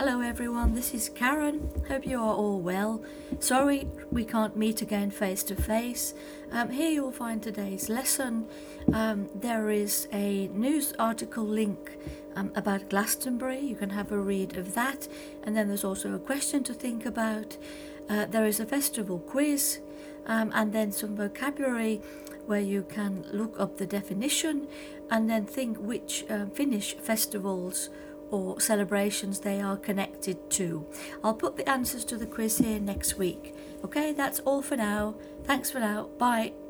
Hello everyone, this is Karen. Hope you are all well. Sorry we can't meet again face to face. Here you'll find today's lesson. There is a news article link about Glastonbury. You can have a read of that. And then there's also a question to think about. There is a festival quiz and then some vocabulary where you can look up the definition and then think which Finnish festivals or celebrations they are connected to. I'll put the answers to the quiz here next week. Okay, that's all for now. Thanks for now. Bye.